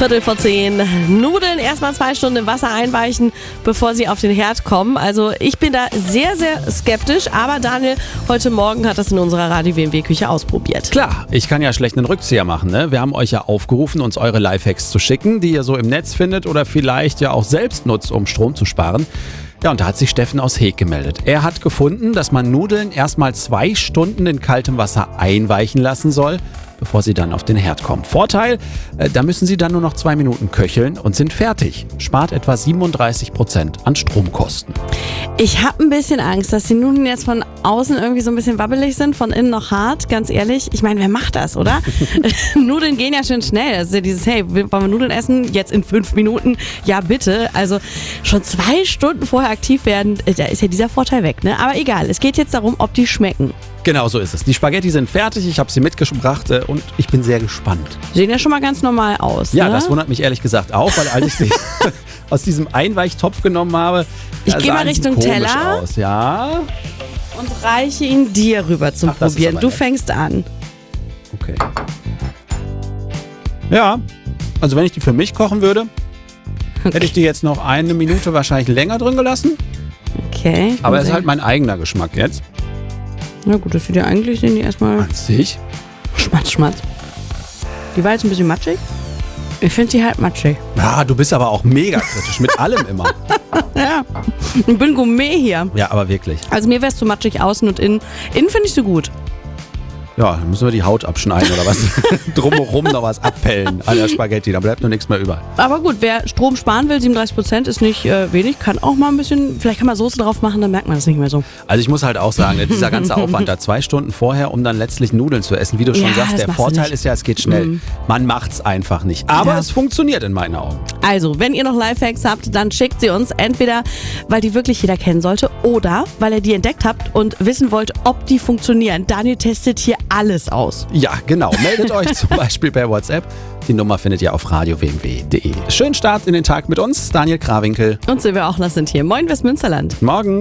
10:15. Nudeln erstmal 2 Stunden im Wasser einweichen, bevor sie auf den Herd kommen. Also ich bin da sehr, sehr skeptisch. Aber Daniel, heute Morgen hat das in unserer Radio-WMW-Küche ausprobiert. Klar, ich kann ja schlecht einen Rückzieher machen. Ne? Wir haben euch ja aufgerufen, uns eure Lifehacks zu schicken, die ihr so im Netz findet oder vielleicht ja auch selbst nutzt, um Strom zu sparen. Ja, und da hat sich Steffen aus Heeg gemeldet. Er hat gefunden, dass man Nudeln erstmal 2 Stunden in kaltem Wasser einweichen lassen soll, bevor sie dann auf den Herd kommen. Vorteil, da müssen sie dann nur noch 2 Minuten köcheln und sind fertig. Spart etwa 37% an Stromkosten. Ich habe ein bisschen Angst, dass die Nudeln jetzt von außen irgendwie so ein bisschen wabbelig sind, von innen noch hart. Ganz ehrlich, ich meine, wer macht das, oder? Nudeln gehen ja schön schnell. Das ist ja dieses, hey, wollen wir Nudeln essen? Jetzt in 5 Minuten? Ja, bitte. Also schon 2 Stunden vorher aktiv werden, da ist ja dieser Vorteil weg, ne? Aber egal, es geht jetzt darum, ob die schmecken. Genau so ist es. Die Spaghetti sind fertig, ich habe sie mitgebracht und ich bin sehr gespannt. Sehen ja schon mal ganz normal aus. Ja, ne? Das wundert mich ehrlich gesagt auch, weil als ich sie aus diesem Einweichtopf genommen habe, ich gehe mal Richtung Teller aus. Ja. Und reiche ihn dir rüber zum Probieren. Du fängst an. Okay. Ja, also wenn ich die für mich kochen würde, hätte ich die jetzt noch 1 Minute wahrscheinlich länger drin gelassen. Okay. Aber es ist halt mein eigener Geschmack jetzt. Na gut, das sieht ja eigentlich, sehen die erstmal An sich. Schmatz, Schmatz. Die war jetzt ein bisschen matschig. Ich finde sie halt matschig. Ja, du bist aber auch mega kritisch, mit allem immer. Ja, ich bin Gourmet hier. Ja, aber wirklich. Also mir wärst du matschig außen und innen. Innen finde ich sie gut. Ja, dann müssen wir die Haut abschneiden oder was. Drumherum noch was abpellen an der Spaghetti, da bleibt nur nichts mehr über. Aber gut, wer Strom sparen will, 37% ist nicht wenig, kann auch mal ein bisschen, vielleicht kann man Soße drauf machen, dann merkt man das nicht mehr so. Also ich muss halt auch sagen, dieser ganze Aufwand da 2 Stunden vorher, um dann letztlich Nudeln zu essen, wie du schon sagst, der Vorteil ist ja, es geht schnell. Man macht's einfach nicht. Aber es funktioniert in meinen Augen. Also, wenn ihr noch Lifehacks habt, dann schickt sie uns entweder, weil die wirklich jeder kennen sollte oder weil ihr die entdeckt habt und wissen wollt, ob die funktionieren. Daniel testet hier alles aus. Ja, genau. Meldet euch zum Beispiel per WhatsApp. Die Nummer findet ihr auf radio-wmw.de. Schönen Start in den Tag mit uns, Daniel Krawinkel. Und Silvia Ochner sind hier. Moin, Westmünsterland. Morgen.